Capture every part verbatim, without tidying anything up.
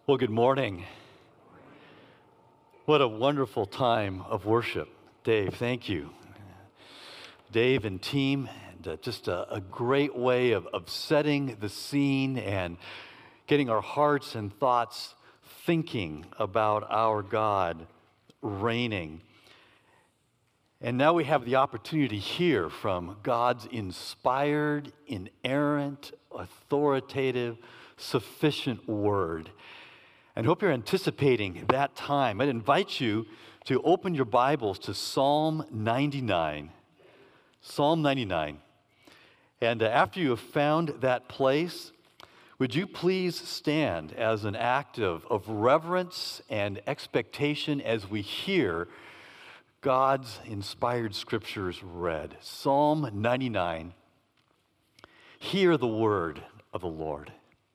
Well, good morning. What a wonderful time of worship. Dave, thank you. Dave and team, and uh, just a, a great way of, of setting the scene and getting our hearts and thoughts thinking about our God reigning. And now we have the opportunity to hear from God's inspired, inerrant, authoritative, sufficient word. And hope you're anticipating that time. I'd invite you to open your Bibles to Psalm ninety-nine. Psalm ninety-nine. And uh, after you have found that place, would you please stand as an act of, of reverence and expectation as we hear God's inspired scriptures read. Psalm ninety-nine. Hear the word of the Lord.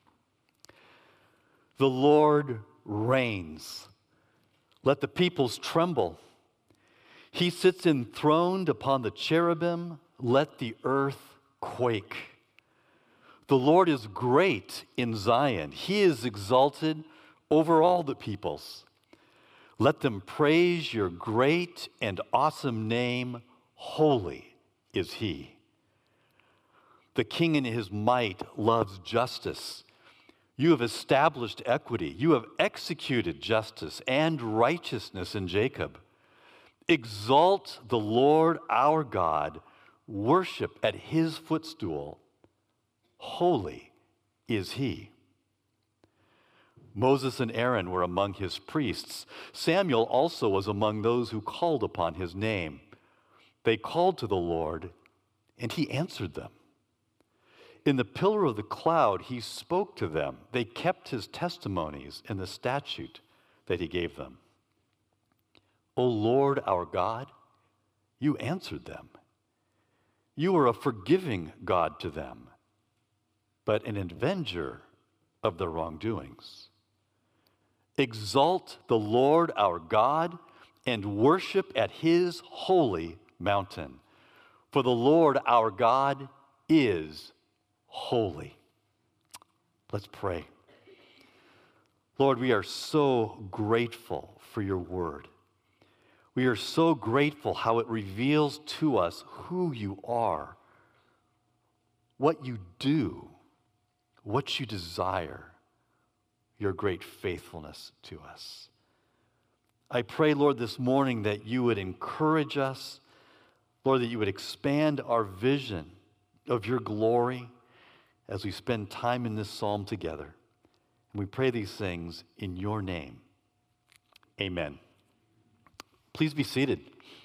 The Lord reigns. Let the peoples tremble. He sits enthroned upon the cherubim. Let the earth quake. The Lord is great in Zion. He is exalted over all the peoples. Let them praise your great and awesome name. Holy is he. The king in his might loves justice. You have established equity. You have executed justice and righteousness in Jacob. Exalt the Lord our God. Worship at his footstool. Holy is he. Moses and Aaron were among his priests. Samuel also was among those who called upon his name. They called to the Lord, and he answered them. In the pillar of the cloud, he spoke to them. They kept his testimonies in the statute that he gave them. O Lord our God, you answered them. You are a forgiving God to them, but an avenger of their wrongdoings. Exalt the Lord our God and worship at his holy mountain. For the Lord our God is holy. Let's pray. Lord, we are so grateful for your word. We are so grateful how it reveals to us who you are, what you do, what you desire, your great faithfulness to us. I pray, Lord, this morning that you would encourage us, Lord, that you would expand our vision of your glory as we spend time in this psalm together. And we pray these things in your name. Amen. Please be seated.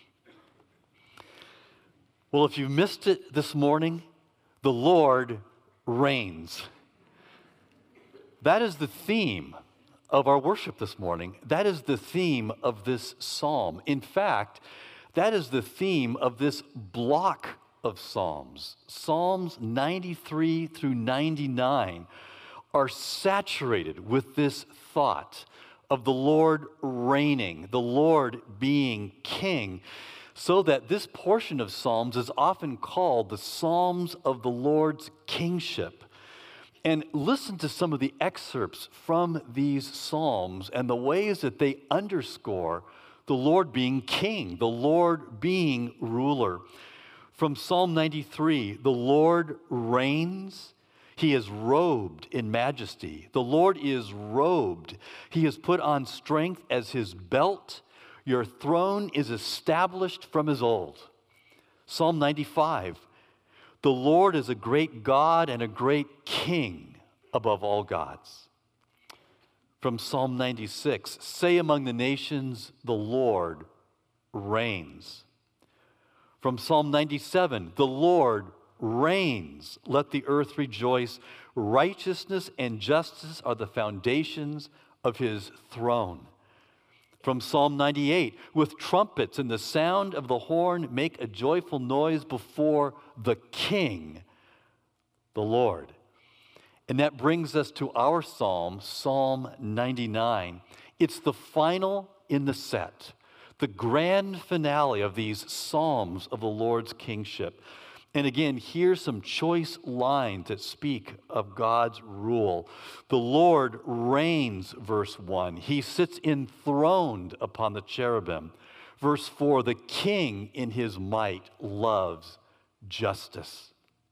Well, if you missed it this morning, the Lord reigns. That is the theme of our worship this morning. That is the theme of this psalm. In fact, that is the theme of this block of Psalms. Psalms ninety-three through ninety-nine are saturated with this thought of the Lord reigning, the Lord being king, so that this portion of Psalms is often called the Psalms of the Lord's kingship. And listen to some of the excerpts from these Psalms and the ways that they underscore the Lord being king, the Lord being ruler. From Psalm ninety-three, the Lord reigns. He is robed in majesty. The Lord is robed. He has put on strength as his belt. Your throne is established from his old. Psalm ninety-five, the Lord is a great God and a great king above all gods. From Psalm ninety-six, say among the nations, the Lord reigns. From Psalm ninety-seven, the Lord reigns. Let the earth rejoice. Righteousness and justice are the foundations of his throne. From Psalm ninety-eight, with trumpets and the sound of the horn, make a joyful noise before the King, the Lord. And that brings us to our psalm, Psalm ninety-nine. It's the final in the set, the grand finale of these psalms of the Lord's kingship. And again, here's some choice lines that speak of God's rule. The Lord reigns, verse one. He sits enthroned upon the cherubim. Verse four, the king in his might loves justice.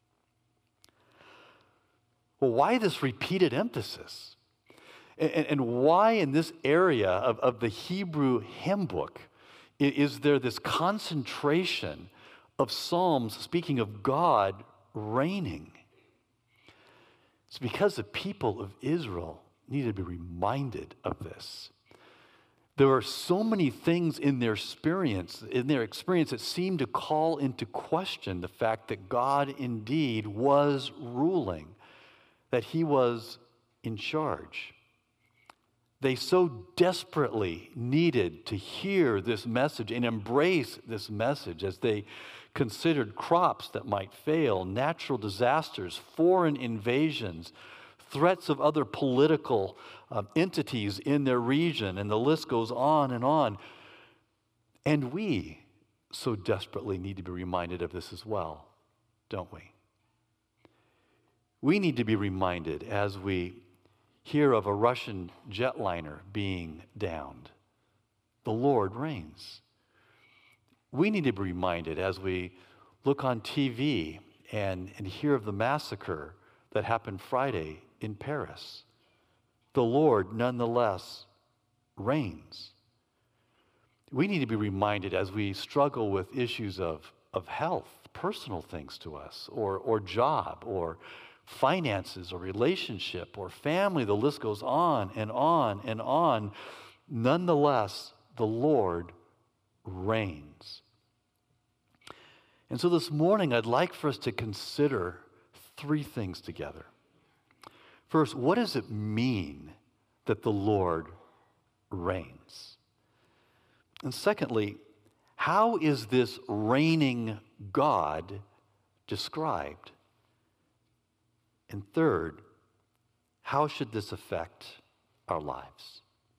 Well, why this repeated emphasis? And, and why in this area of, of the Hebrew hymn book is there this concentration of Psalms speaking of God reigning? It's because the people of Israel needed to be reminded of this. There are so many things in their experience, in their experience that seem to call into question the fact that God indeed was ruling, that he was in charge. They so desperately needed to hear this message and embrace this message as they considered crops that might fail, natural disasters, foreign invasions, threats of other political uh, entities in their region, and the list goes on and on. And we so desperately need to be reminded of this as well, don't we? We need to be reminded as we hear of a Russian jetliner being downed. The Lord reigns. We need to be reminded as we look on T V and, and hear of the massacre that happened Friday in Paris. The Lord, nonetheless, reigns. We need to be reminded as we struggle with issues of, of health, personal things to us, or, or job, or finances, or relationship, or family. The list goes on and on and on. Nonetheless, the Lord reigns. And so this morning, I'd like for us to consider three things together. First, what does it mean that the Lord reigns? And secondly, how is this reigning God described? And third, how should this affect our lives?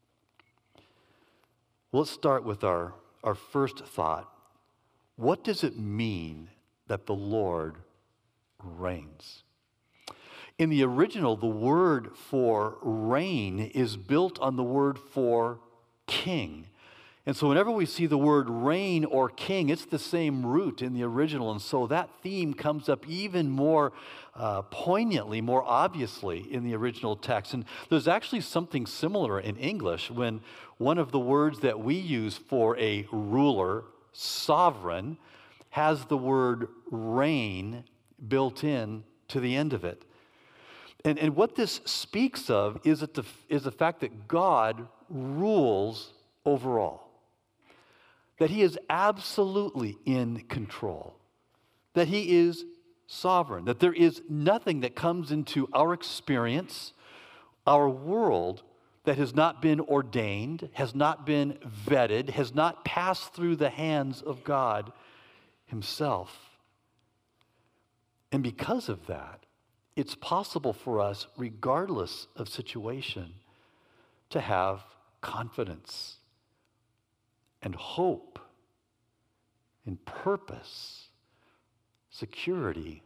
Well, let's start with our, our first thought. What does it mean that the Lord reigns? In the original, the word for reign is built on the word for king. And so whenever we see the word reign or king, it's the same root in the original. And so that theme comes up even more uh, poignantly, more obviously in the original text. And there's actually something similar in English when one of the words that we use for a ruler, sovereign, has the word reign built in to the end of it. And, and what this speaks of is, that the, is the fact that God rules over all. That he is absolutely in control. That he is sovereign. That there is nothing that comes into our experience, our world, that has not been ordained, has not been vetted, has not passed through the hands of God himself. And because of that, it's possible for us, regardless of situation, to have confidence and hope and purpose, security,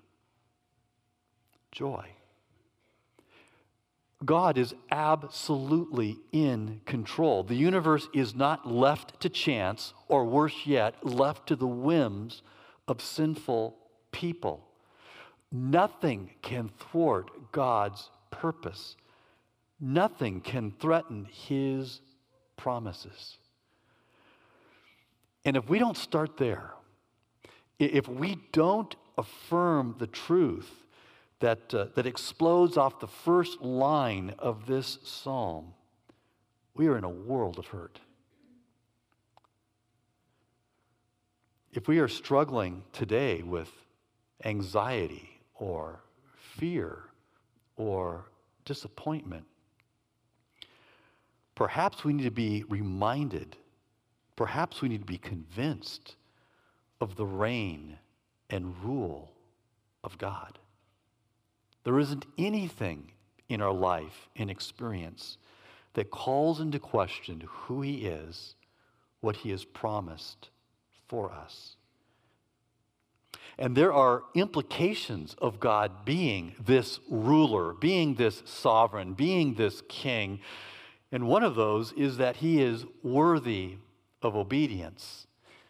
joy. God is absolutely in control. The universe is not left to chance, or worse yet, left to the whims of sinful people. Nothing can thwart God's purpose. Nothing can threaten his promises. And if we don't start there, if we don't affirm the truth that, uh, that explodes off the first line of this psalm, we are in a world of hurt. If we are struggling today with anxiety or fear or disappointment, perhaps we need to be reminded, perhaps we need to be convinced of the reign and rule of God. There isn't anything in our life and experience that calls into question who he is, what he has promised for us. And there are implications of God being this ruler, being this sovereign, being this king. And one of those is that he is worthy of obedience.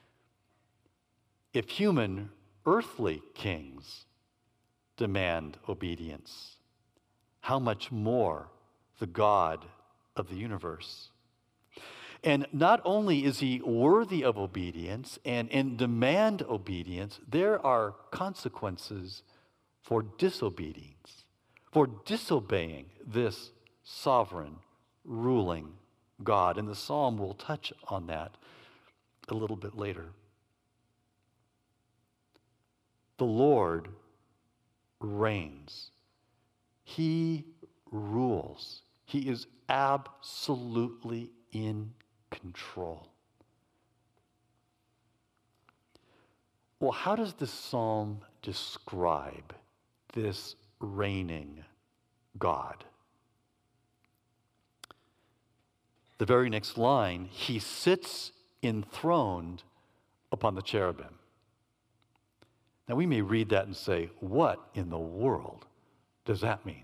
If human, earthly kings demand obedience, how much more the God of the universe? And not only is he worthy of obedience and, and demand obedience, there are consequences for disobedience, for disobeying this sovereign, ruling God. And the psalm will touch on that a little bit later. The Lord reigns. He rules. He is absolutely in control. Well, how does the psalm describe this reigning God? The very next line, he sits enthroned upon the cherubim. Now, we may read that and say, what in the world does that mean?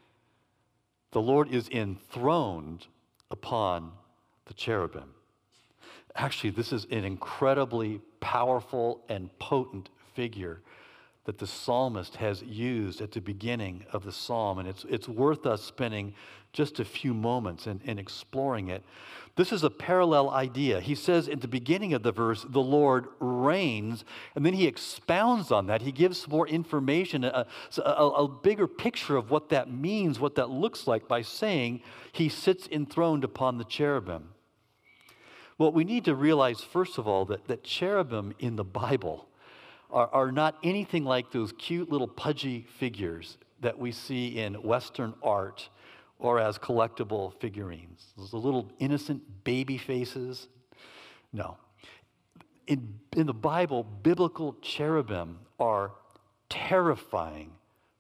The Lord is enthroned upon the cherubim. Actually, this is an incredibly powerful and potent figure that the psalmist has used at the beginning of the psalm, and it's, it's worth us spending just a few moments in, in exploring it. This is a parallel idea. He says at the beginning of the verse, the Lord reigns, and then he expounds on that. He gives more information, a, a, a bigger picture of what that means, what that looks like, by saying he sits enthroned upon the cherubim. Well, we need to realize, first of all, that, that cherubim in the Bible are, are not anything like those cute little pudgy figures that we see in Western art or as collectible figurines. Those little innocent baby faces. No. In, in the Bible, biblical cherubim are terrifying,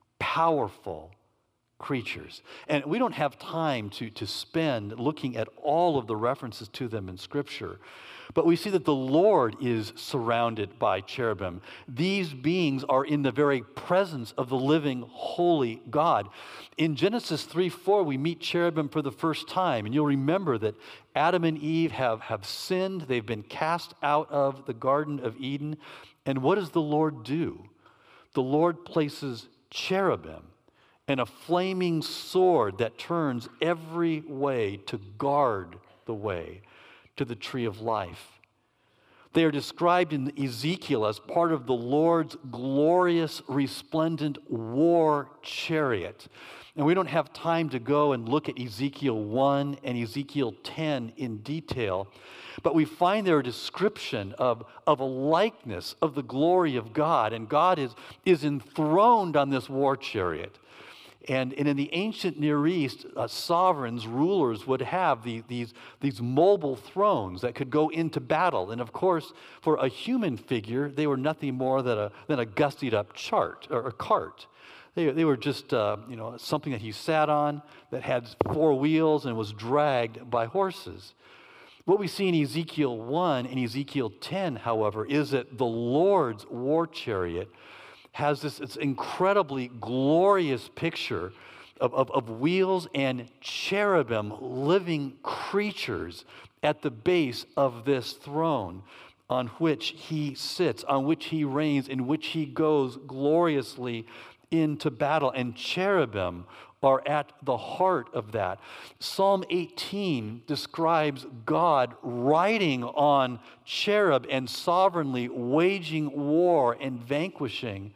powerful creatures. And we don't have time to, to spend looking at all of the references to them in Scripture. But we see that the Lord is surrounded by cherubim. These beings are in the very presence of the living, holy God. In Genesis three four, we meet cherubim for the first time. And you'll remember that Adam and Eve have, have sinned. They've been cast out of the Garden of Eden. And what does the Lord do? The Lord places cherubim and a flaming sword that turns every way to guard the way to the tree of life. They are described in Ezekiel as part of the Lord's glorious, resplendent war chariot. And we don't have time to go and look at Ezekiel one and Ezekiel ten in detail, but we find there a description of, of a likeness of the glory of God, and God is, is enthroned on this war chariot. And, and in the ancient Near East, uh, sovereigns, rulers would have the, these, these mobile thrones that could go into battle. And of course, for a human figure, they were nothing more than a, than a gussied up chart or a cart. They, they were just uh, you know, something that he sat on that had four wheels and was dragged by horses. What we see in Ezekiel one and Ezekiel ten, however, is that the Lord's war chariot has this, this incredibly glorious picture of, of, of wheels and cherubim, living creatures at the base of this throne on which he sits, on which he reigns, in which he goes gloriously into battle. And cherubim are at the heart of that. Psalm eighteen describes God riding on cherub and sovereignly waging war and vanquishing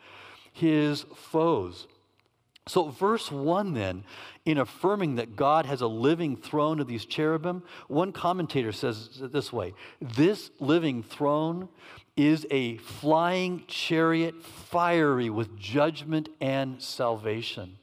his foes. So verse one then, in affirming that God has a living throne of these cherubim, one commentator says it this way: this living throne is a flying chariot, fiery with judgment and salvation.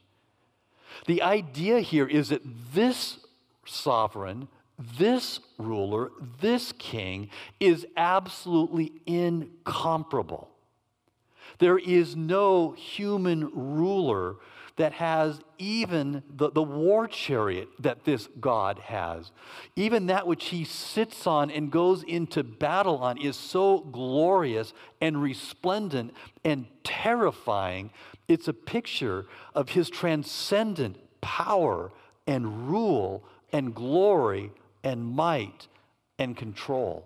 The idea here is that this sovereign, this ruler, this king is absolutely incomparable. There is no human ruler that has even the, the war chariot that this God has. Even that which he sits on and goes into battle on is so glorious and resplendent and terrifying. It's a picture of his transcendent power and rule and glory and might and control.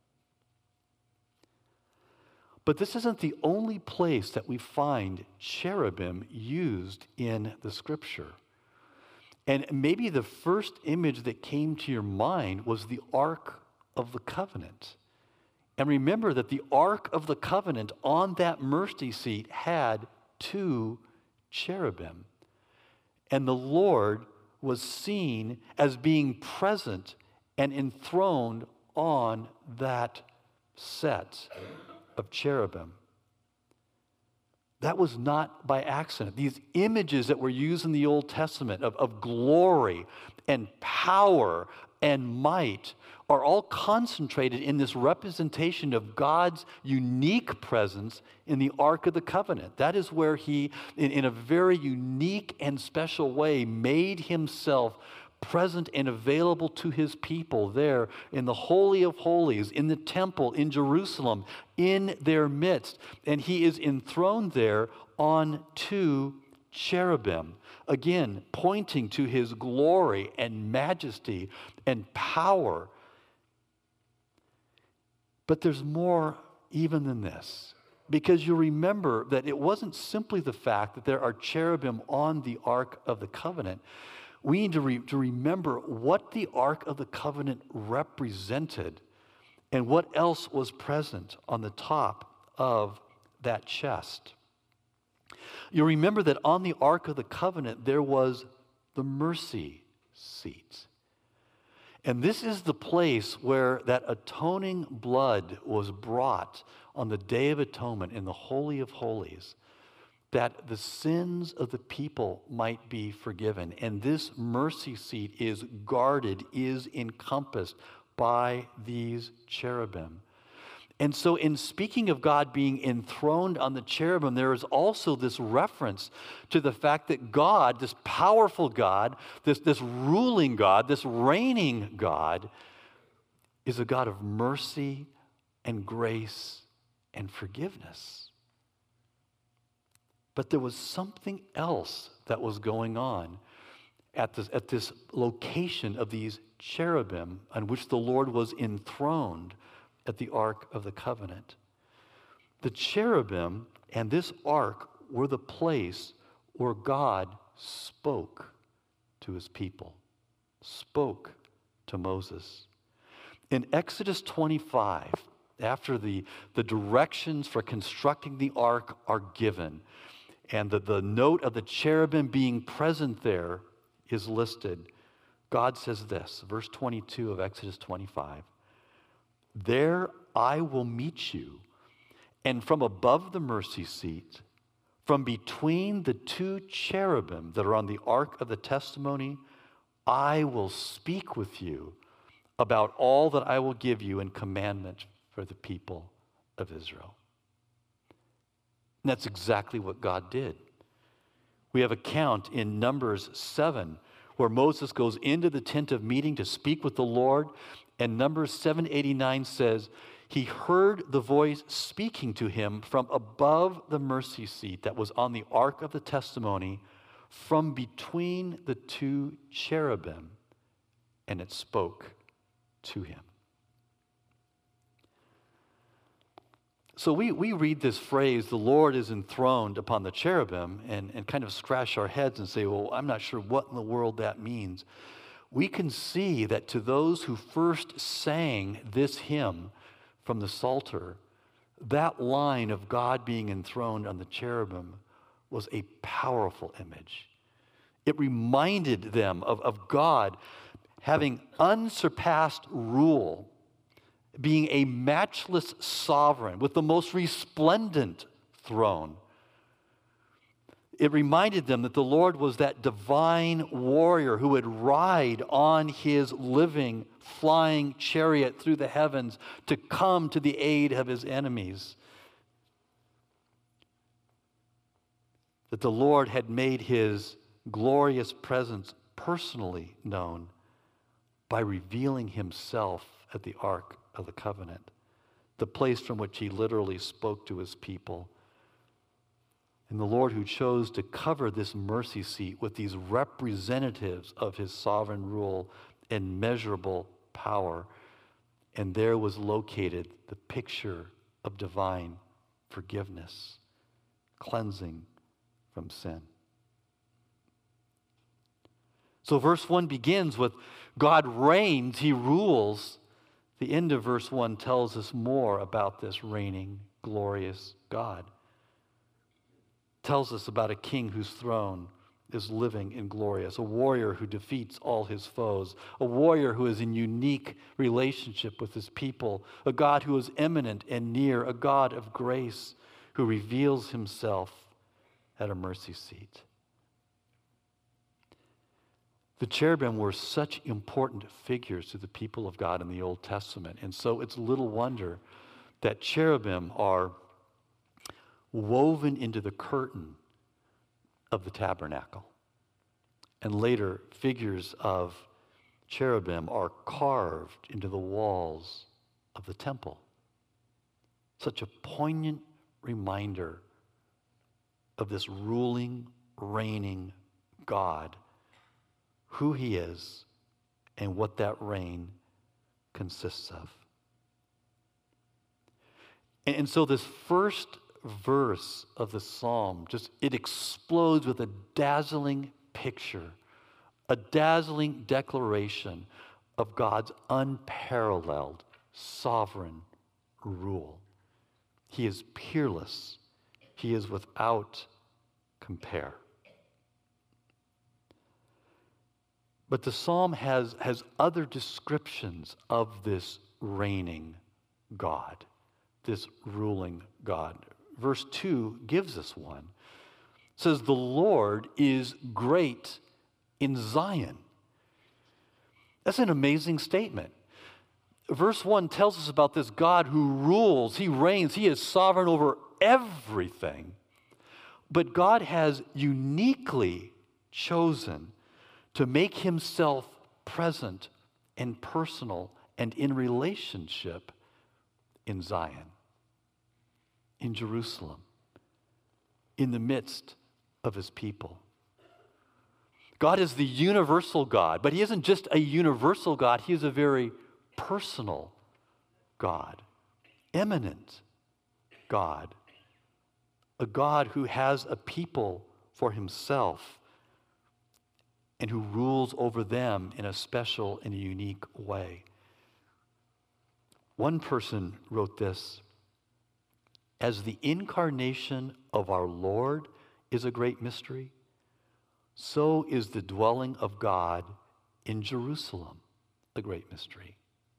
But this isn't the only place that we find cherubim used in the scripture. And maybe the first image that came to your mind was the Ark of the Covenant. And remember that the Ark of the Covenant on that mercy seat had two cherubim. And the Lord was seen as being present and enthroned on that set of cherubim. That was not by accident. These images that were used in the Old Testament of, of glory and power and might are all concentrated in this representation of God's unique presence in the Ark of the Covenant. That is where he, in, in a very unique and special way, made himself present and available to his people there in the Holy of Holies, in the temple, in Jerusalem, in their midst. And he is enthroned there on two cherubim, again, pointing to his glory and majesty and power. But there's more even than this, because you remember that it wasn't simply the fact that there are cherubim on the Ark of the Covenant. We need to, re- to remember what the Ark of the Covenant represented and what else was present on the top of that chest. You remember that on the Ark of the Covenant there was the mercy seat. And this is the place where that atoning blood was brought on the Day of Atonement in the Holy of Holies, that the sins of the people might be forgiven. And this mercy seat is guarded, is encompassed by these cherubim. And so in speaking of God being enthroned on the cherubim, there is also this reference to the fact that God, this powerful God, this, this ruling God, this reigning God, is a God of mercy and grace and forgiveness. But there was something else that was going on at this, at this location of these cherubim on which the Lord was enthroned at the Ark of the Covenant. The cherubim and this ark were the place where God spoke to his people, spoke to Moses. In Exodus twenty-five, after the, the directions for constructing the ark are given, and the, the note of the cherubim being present there is listed, God says this, verse twenty-two of Exodus twenty-five, "There I will meet you, and from above the mercy seat, from between the two cherubim that are on the ark of the testimony, I will speak with you about all that I will give you in commandment for the people of Israel." And that's exactly what God did. We have a count in Numbers seven where Moses goes into the tent of meeting to speak with the Lord, and Numbers seven eighty-nine says, he heard the voice speaking to him from above the mercy seat that was on the ark of the testimony, from between the two cherubim, and it spoke to him. So we, we read this phrase, the Lord is enthroned upon the cherubim, and, and kind of scratch our heads and say, well, I'm not sure what in the world that means. We can see that to those who first sang this hymn from the Psalter, that line of God being enthroned on the cherubim was a powerful image. It reminded them of, of God having unsurpassed rule, being a matchless sovereign with the most resplendent throne. It reminded them that the Lord was that divine warrior who would ride on his living, flying chariot through the heavens to come to the aid of his enemies. that the Lord had made his glorious presence personally known by revealing himself at the Ark of the Covenant, the place from which he literally spoke to his people. And the Lord who chose to cover this mercy seat with these representatives of his sovereign rule and measurable power. And there was located the picture of divine forgiveness, cleansing from sin. So verse one begins with God reigns, he rules. The end of verse one tells us more about this reigning, glorious God. Tells us about a king whose throne is living and glorious, a warrior who defeats all his foes, a warrior who is in unique relationship with his people, a God who is immanent and near, a God of grace who reveals himself at a mercy seat. The cherubim were such important figures to the people of God in the Old Testament, and so it's little wonder that cherubim are woven into the curtain of the tabernacle. And later, figures of cherubim are carved into the walls of the temple. Such a poignant reminder of this ruling, reigning God, who he is, and what that reign consists of. And so this first verse of the psalm, just it explodes with a dazzling picture, a dazzling declaration of God's unparalleled sovereign rule. He is peerless. He is without compare. But the psalm has, has other descriptions of this reigning God, this ruling God. Verse two gives us one. It says, the Lord is great in Zion. That's an amazing statement. Verse one tells us about this God who rules, he reigns, he is sovereign over everything. But God has uniquely chosen to make himself present and personal and in relationship in Zion, in Jerusalem, in the midst of his people. God is the universal God, but he isn't just a universal God, he is a very personal God, eminent God, a God who has a people for himself and who rules over them in a special and a unique way. One person wrote this: as the incarnation of our Lord is a great mystery, so is the dwelling of God in Jerusalem a great mystery.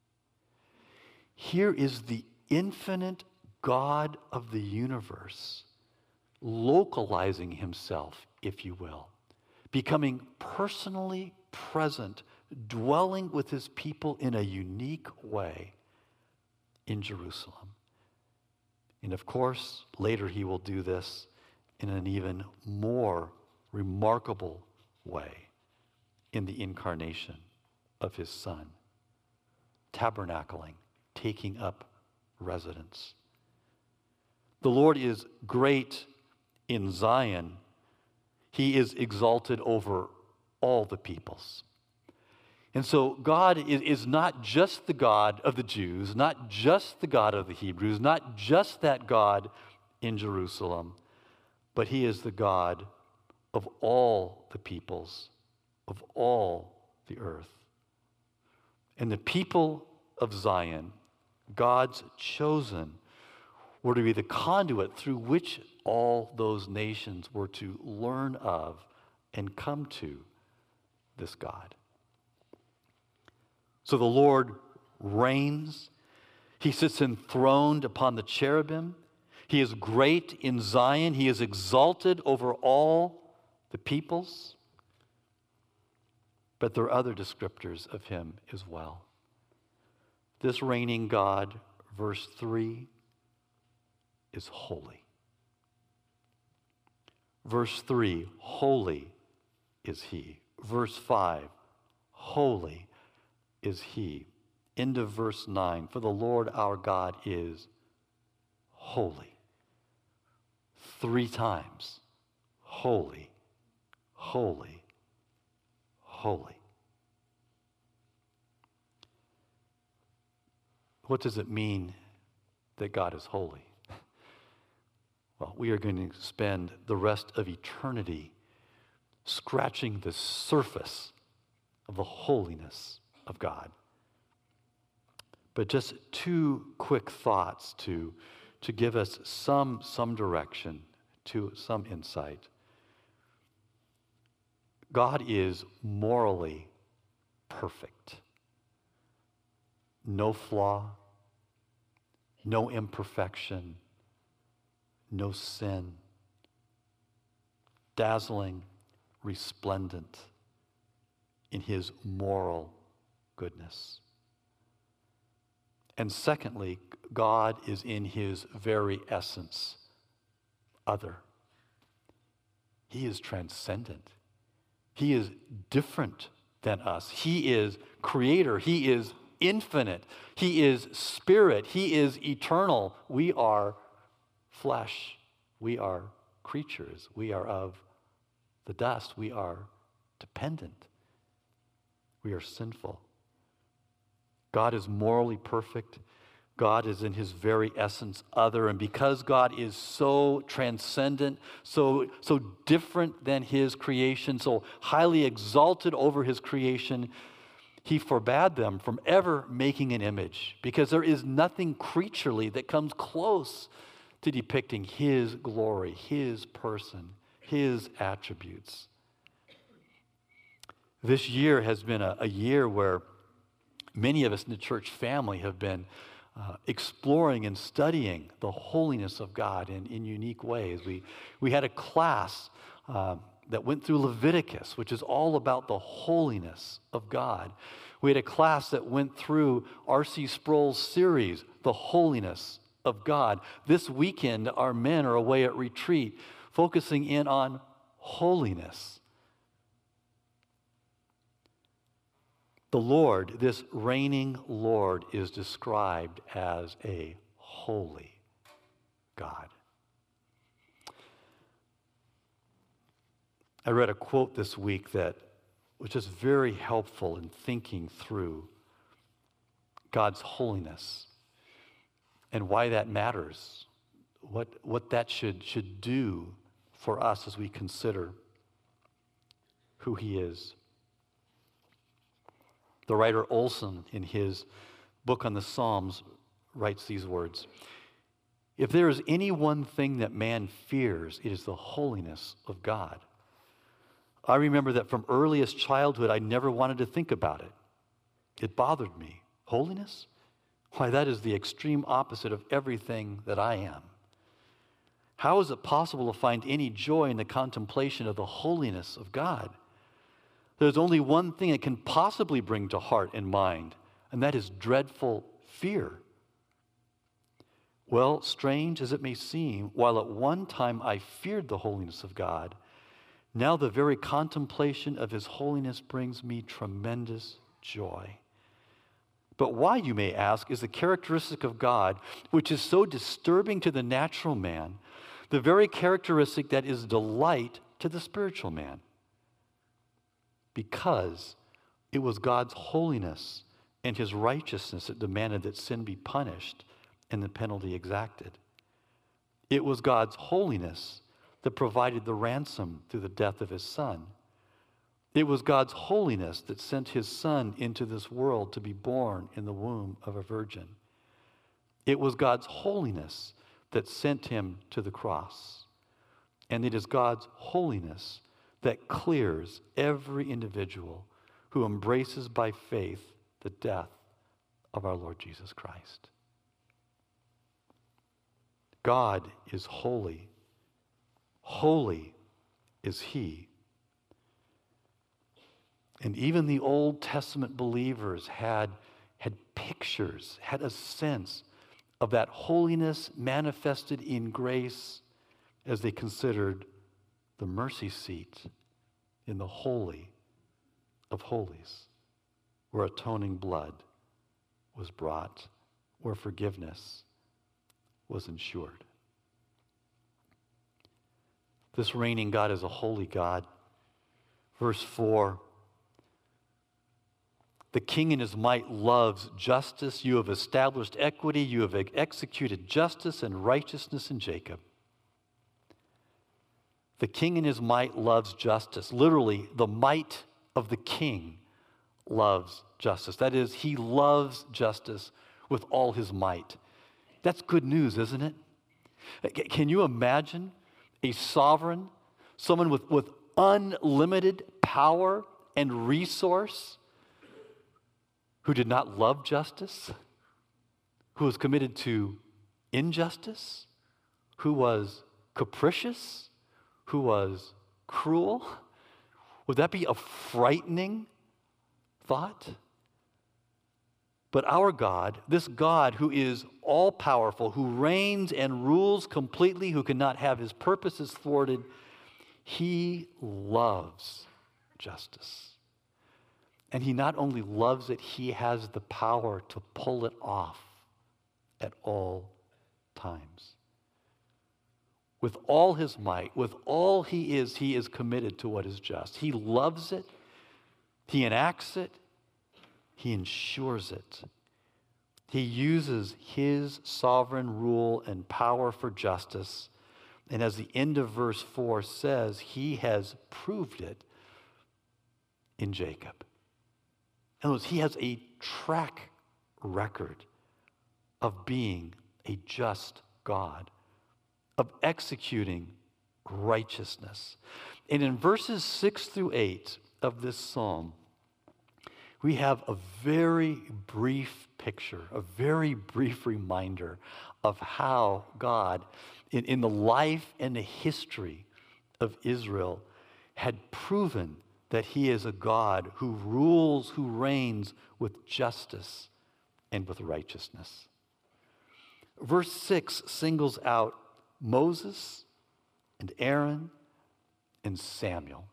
Here is the infinite God of the universe localizing himself, if you will, becoming personally present, dwelling with his people in a unique way in Jerusalem. And of course, later he will do this in an even more remarkable way in the incarnation of his Son, tabernacling, taking up residence. The Lord is great in Zion. He is exalted over all the peoples. And so God is, is not just the God of the Jews, not just the God of the Hebrews, not just that God in Jerusalem, but he is the God of all the peoples, of all the earth. And the people of Zion, God's chosen, were to be the conduit through which all those nations were to learn of and come to this God. So the Lord reigns. He sits enthroned upon the cherubim. He is great in Zion. He is exalted over all the peoples. But there are other descriptors of him as well. This reigning God, verse three, is holy. Verse three, holy is he. Verse five, holy is he. Into verse nine, for the Lord our God is holy. Three times, holy, holy, holy. What does it mean that God is holy? Well, we are going to spend the rest of eternity scratching the surface of the holiness of God. But just two quick thoughts to, to give us some, some direction, to some insight. God is morally perfect. No flaw, no imperfection, no sin. Dazzling, resplendent in his moral goodness. And secondly, God is in his very essence other. He is transcendent. He is different than us. He is creator. He is infinite. He is spirit. He is eternal. We are flesh. We are creatures. We are of the dust. We are dependent. We are sinful. God is morally perfect. God is in his very essence other. And because God is so transcendent, so, so different than his creation, so highly exalted over his creation, he forbade them from ever making an image, because there is nothing creaturely that comes close to depicting his glory, his person, his attributes. This year has been a, a year where many of us in the church family have been uh, exploring and studying the holiness of God in, in unique ways. We, we had a class uh, that went through Leviticus, which is all about the holiness of God. We had a class that went through R C Sproul's series, The Holiness of God. This weekend, our men are away at retreat, focusing in on holiness. The Lord, this reigning Lord, is described as a holy God. I read a quote this week that was just very helpful in thinking through God's holiness and why that matters, what, what that should, should do for us as we consider who he is. The writer Olson, in his book on the Psalms, writes these words: "If there is any one thing that man fears, it is the holiness of God. I remember that from earliest childhood, I never wanted to think about it. It bothered me. Holiness? Why, that is the extreme opposite of everything that I am. How is it possible to find any joy in the contemplation of the holiness of God? There's only one thing it can possibly bring to heart and mind, and that is dreadful fear. Well, strange as it may seem, while at one time I feared the holiness of God, now the very contemplation of his holiness brings me tremendous joy. But why, you may ask, is the characteristic of God, which is so disturbing to the natural man, the very characteristic that is delight to the spiritual man? Because it was God's holiness and his righteousness that demanded that sin be punished and the penalty exacted. It was God's holiness that provided the ransom through the death of his Son. It was God's holiness that sent his Son into this world to be born in the womb of a virgin. It was God's holiness that sent him to the cross. And it is God's holiness that clears every individual who embraces by faith the death of our Lord Jesus Christ. God is holy. Holy is he. And even the Old Testament believers had, had pictures, had a sense of that holiness manifested in grace as they considered the mercy seat in the Holy of Holies, where atoning blood was brought, where forgiveness was ensured. This reigning God is a holy God. Verse four, the king in his might loves justice. You have established equity. You have executed justice and righteousness in Jacob. The king in his might loves justice. Literally, the might of the king loves justice. That is, he loves justice with all his might. That's good news, isn't it? Can you imagine a sovereign, someone with, with unlimited power and resource, who did not love justice, who was committed to injustice, who was capricious, who was cruel? Would that be a frightening thought? But our God, this God who is all-powerful, who reigns and rules completely, who cannot have his purposes thwarted, he loves justice. And he not only loves it, he has the power to pull it off at all times. With all his might, with all he is, he is committed to what is just. He loves it, he enacts it, he ensures it. He uses his sovereign rule and power for justice. And as the end of verse four says, he has proved it in Jacob. In other words, he has a track record of being a just God, of executing righteousness. And in verses six through eight of this psalm, we have a very brief picture, a very brief reminder of how God, in, in the life and the history of Israel, had proven that he is a God who rules, who reigns with justice and with righteousness. Verse six singles out Moses and Aaron and Samuel.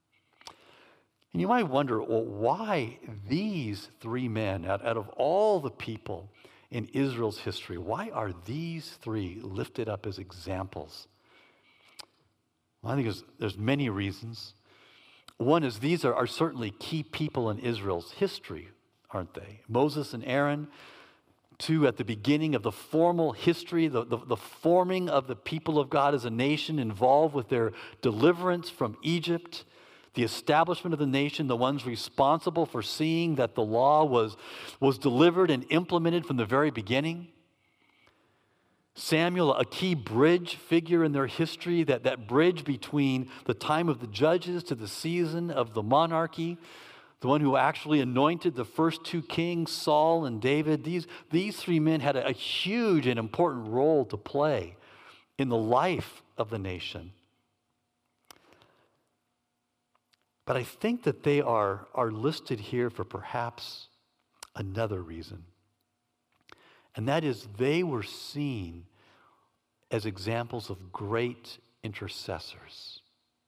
And you might wonder, well, why these three men, out, out of all the people in Israel's history, why are these three lifted up as examples? Well, I think there's, there's many reasons. One is these are, are certainly key people in Israel's history, aren't they? Moses and Aaron, two at the beginning of the formal history, the, the, the forming of the people of God as a nation, involved with their deliverance from Egypt, the establishment of the nation, the ones responsible for seeing that the law was, was delivered and implemented from the very beginning. Samuel, a key bridge figure in their history, that, that bridge between the time of the judges to the season of the monarchy, the one who actually anointed the first two kings, Saul and David. These, these three men had a, a huge and important role to play in the life of the nation. But I think that they are, are listed here for perhaps another reason. And that is they were seen as examples of great intercessors.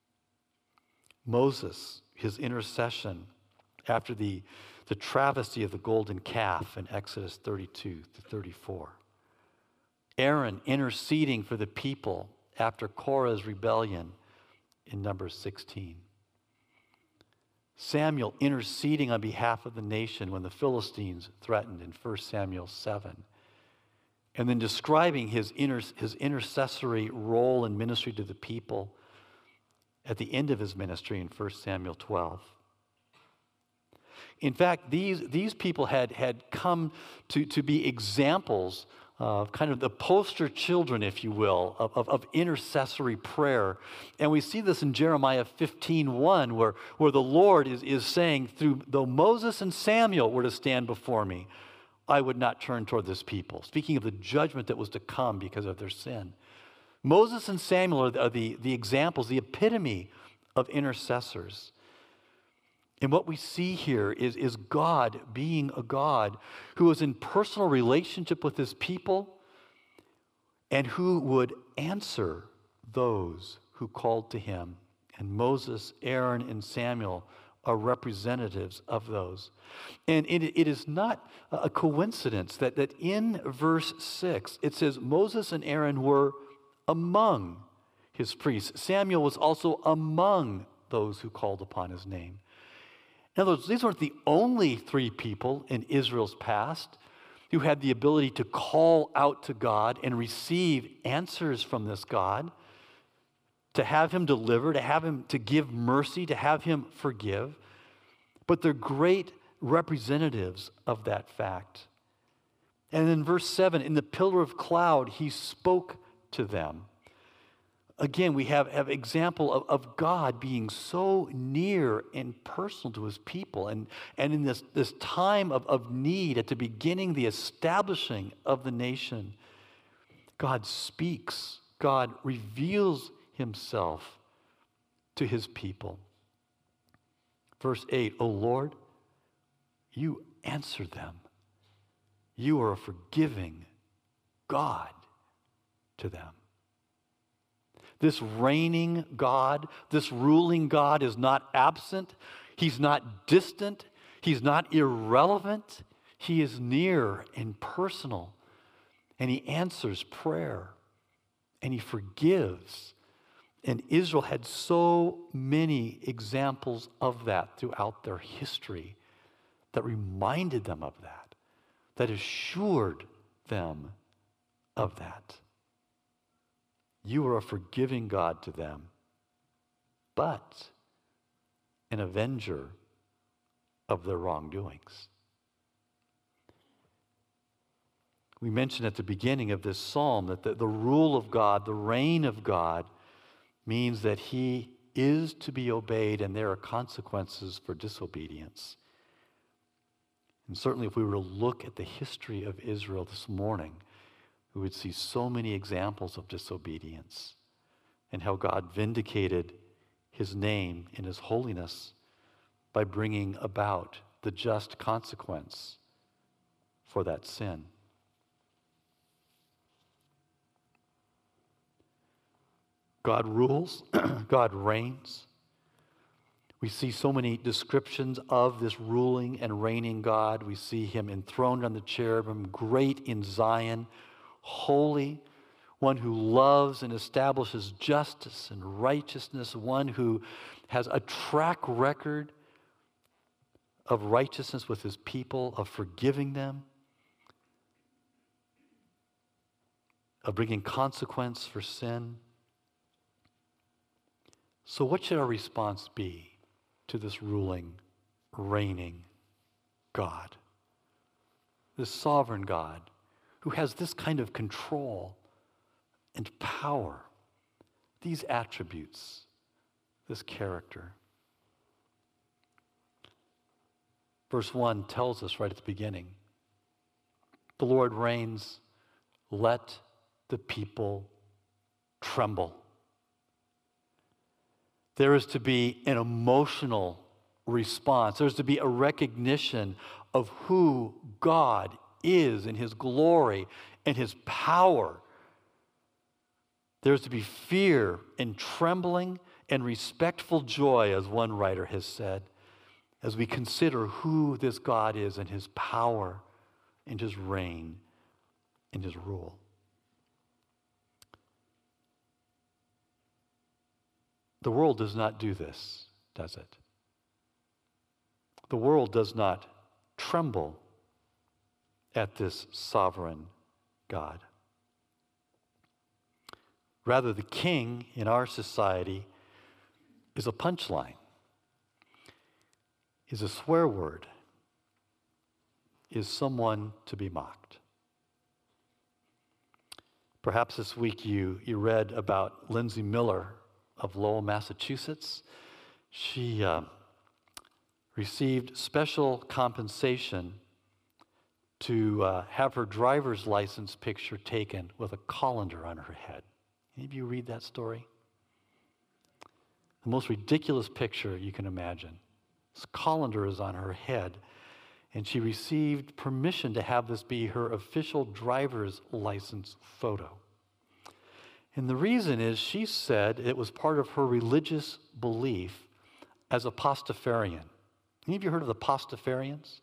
Moses, his intercession after the, the travesty of the golden calf in Exodus thirty-two to thirty-four. Aaron interceding for the people after Korah's rebellion in Numbers sixteen. Samuel interceding on behalf of the nation when the Philistines threatened in First Samuel seven. And then describing his, inter, his intercessory role and ministry to the people at the end of his ministry in First Samuel twelve. In fact, these, these people had, had come to, to be examples of kind of the poster children, if you will, of, of, of intercessory prayer. And we see this in Jeremiah fifteen one, where, where the Lord is, is saying, through though Moses and Samuel were to stand before me, I would not turn toward this people. Speaking of the judgment that was to come because of their sin. Moses and Samuel are the, are the, the examples, the epitome of intercessors. And what we see here is, is God being a God who was in personal relationship with his people and who would answer those who called to him And Moses, Aaron, and Samuel are representatives of those. And it, it is not a coincidence that, that in verse six, it says Moses and Aaron were among his priests. Samuel was also among those who called upon his name. In other words, these weren't the only three people in Israel's past who had the ability to call out to God and receive answers from this God, to have him deliver, to have him to give mercy, to have him forgive. But they're great representatives of that fact. And in verse seven, in the pillar of cloud, he spoke to them. Again, we have an example of, of God being so near and personal to his people. And, and in this, this time of, of need, at the beginning, the establishing of the nation, God speaks. God reveals himself to his people. Verse eight, O Lord, you answer them. You are a forgiving God to them. This reigning God, this ruling God is not absent. He's not distant. He's not irrelevant. He is near and personal. And he answers prayer. And he forgives. And Israel had so many examples of that throughout their history that reminded them of that, that assured them of that. You are a forgiving God to them, but an avenger of their wrongdoings. We mentioned at the beginning of this psalm that the, the rule of God, the reign of God, means that he is to be obeyed and there are consequences for disobedience. And certainly if we were to look at the history of Israel this morning, we would see so many examples of disobedience and how God vindicated his name in his holiness by bringing about the just consequence for that sin. God rules, God reigns. We see so many descriptions of this ruling and reigning God. We see him enthroned on the cherubim, great in Zion, holy, one who loves and establishes justice and righteousness, one who has a track record of righteousness with his people, of forgiving them, of bringing consequence for sin. So what should our response be to this ruling, reigning God? This sovereign God who has this kind of control and power, these attributes, this character. Verse one tells us right at the beginning, the Lord reigns, let the people tremble. There is to be an emotional response. There's to be a recognition of who God is in his glory and his power. There's to be fear and trembling and respectful joy, as one writer has said, as we consider who this God is and his power and his reign and his rule. The world does not do this, does it? The world does not tremble at this sovereign God. Rather, the king in our society is a punchline, is a swear word, is someone to be mocked. Perhaps this week you, you read about Lindsay Miller of Lowell, Massachusetts. She uh, received special compensation to uh, have her driver's license picture taken with a colander on her head. Any of you read that story? The most ridiculous picture you can imagine. This colander is on her head, and she received permission to have this be her official driver's license photo. And the reason is she said it was part of her religious belief as a Pastafarian. Any of you heard of the Pastafarians?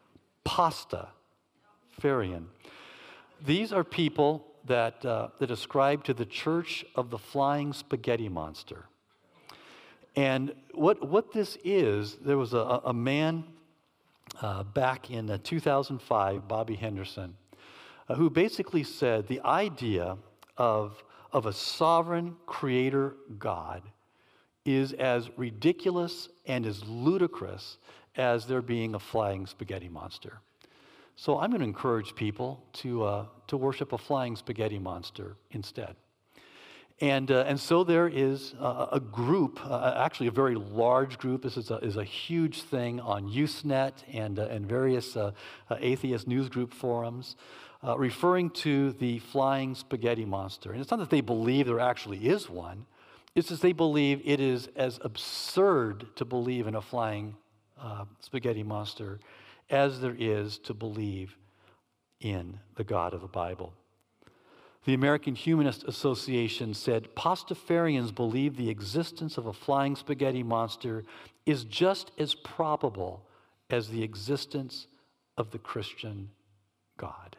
Pastafarian. These are people that, uh, that ascribe to the Church of the Flying Spaghetti Monster. And what, what this is, there was a, a man uh, back in uh, two thousand five, Bobby Henderson, uh, who basically said the idea of, of a sovereign creator God is as ridiculous and as ludicrous as there being a flying spaghetti monster. So I'm going to encourage people to, uh, to worship a flying spaghetti monster instead. And, uh, and so there is uh, a group, uh, actually a very large group. This is a, is a huge thing on Usenet and, uh, and various uh, uh, atheist news group forums, uh, referring to the flying spaghetti monster. And it's not that they believe there actually is one. It's just they believe it is as absurd to believe in a flying uh, spaghetti monster as there is to believe in the God of the Bible. The American Humanist Association said, Pastafarians believe the existence of a flying spaghetti monster is just as probable as the existence of the Christian God.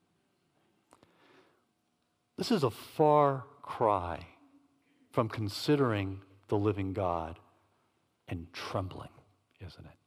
This is a far cry from considering the living God and trembling, isn't it?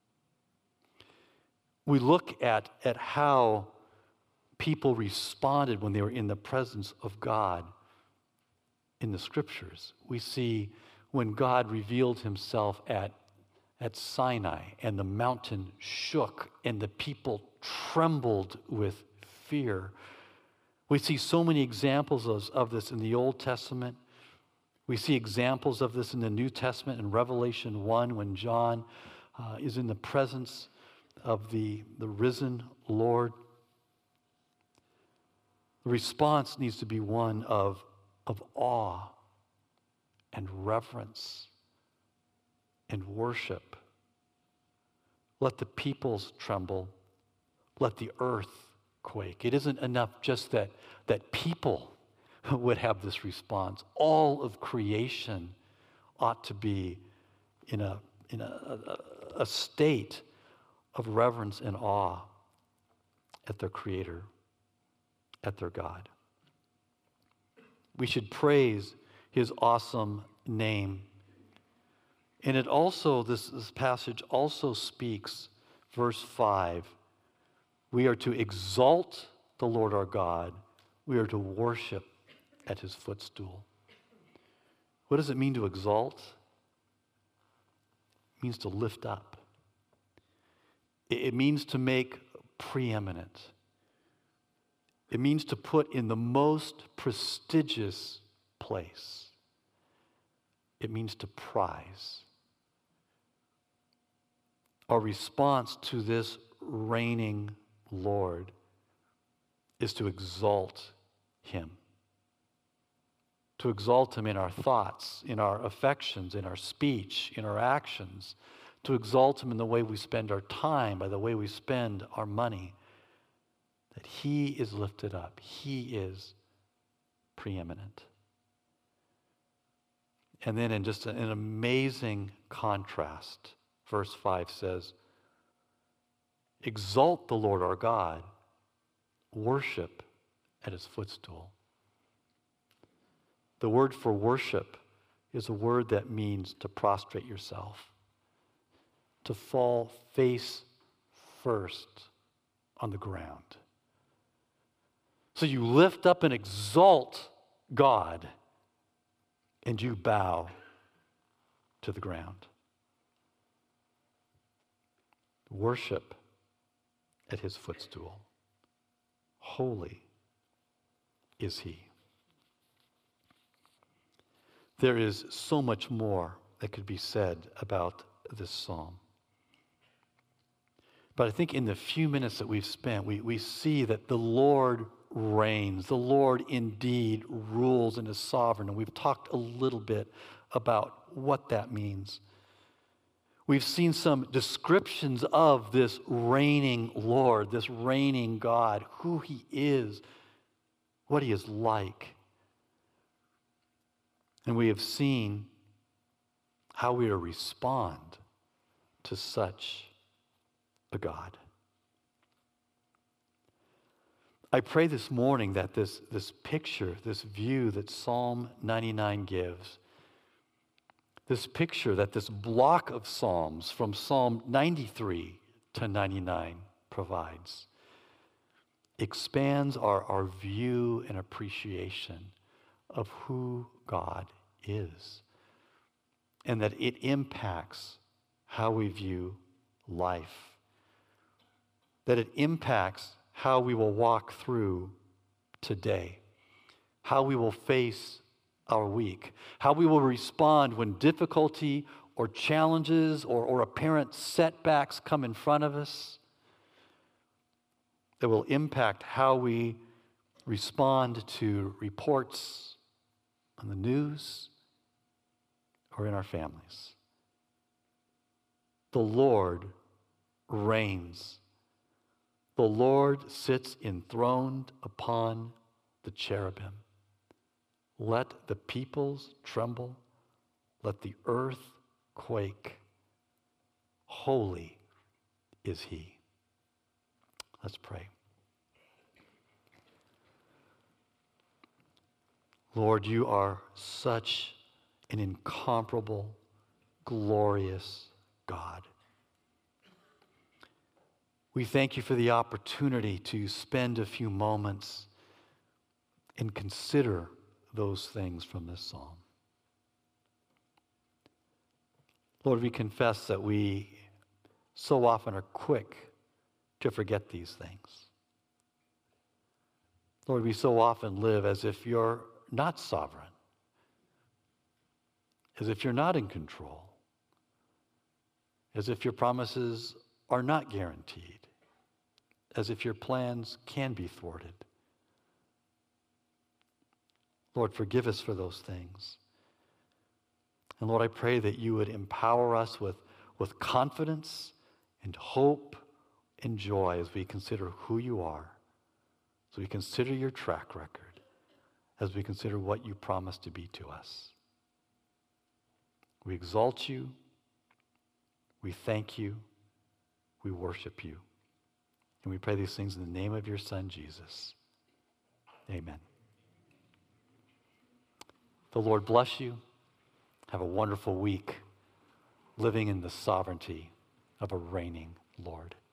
We look at, at how people responded when they were in the presence of God in the scriptures. We see when God revealed himself at, at Sinai and the mountain shook and the people trembled with fear. We see so many examples of, of this in the Old Testament. We see examples of this in the New Testament in Revelation one when John uh, is in the presence of the, the risen Lord. The response needs to be one of, of awe and reverence and worship. Let the peoples tremble. Let the earth quake. It isn't enough just that, that people would have this response. All of creation ought to be in a, in a, a, a state of reverence and awe at their Creator, at their God. We should praise his awesome name. And it also, this, this passage also speaks, verse five, we are to exalt the Lord our God. We are to worship at his footstool. What does it mean to exalt? It means to lift up. It, it means to make preeminent. It means to put in the most prestigious place. It means to prize. Our response to this reigning Lord is to exalt him. To exalt him in our thoughts, in our affections, in our speech, in our actions. To exalt him in the way we spend our time, by the way we spend our money. That he is lifted up. He is preeminent. And then in just an amazing contrast, verse five says, exalt the Lord our God, worship at his footstool. The word for worship is a word that means to prostrate yourself, to fall face first on the ground. So you lift up and exalt God, and you bow to the ground. Worship at his footstool. Holy is he. There is so much more that could be said about this psalm. But I think in the few minutes that we've spent, we, we see that the Lord reigns. The Lord indeed rules and is sovereign. And we've talked a little bit about what that means. We've seen some descriptions of this reigning Lord, this reigning God, who he is, what he is like. And we have seen how we are to respond to such a God. I pray this morning that this, this picture, this view that Psalm ninety-nine gives, this picture that this block of Psalms from Psalm ninety-three to ninety-nine provides, expands our, our view and appreciation of who God is, and that it impacts how we view life, that it impacts how we will walk through today, how we will face our week, how we will respond when difficulty or challenges or, or apparent setbacks come in front of us, that will impact how we respond to reports on the news or in our families. The Lord reigns. The Lord sits enthroned upon the cherubim. Let the peoples tremble. Let the earth quake. Holy is he. Let's pray. Lord, you are such an incomparable, glorious God. We thank you for the opportunity to spend a few moments and consider those things from this psalm. Lord, we confess that we so often are quick to forget these things. Lord, we so often live as if you're not sovereign, as if you're not in control, as if your promises are not guaranteed, as if your plans can be thwarted. Lord, forgive us for those things. And Lord, I pray that you would empower us with, with confidence and hope and joy as we consider who you are, as we consider your track record, as we consider what you promised to be to us. We exalt you, we thank you, we worship you. And we pray these things in the name of your Son, Jesus. Amen. The Lord bless you. Have a wonderful week living in the sovereignty of a reigning Lord.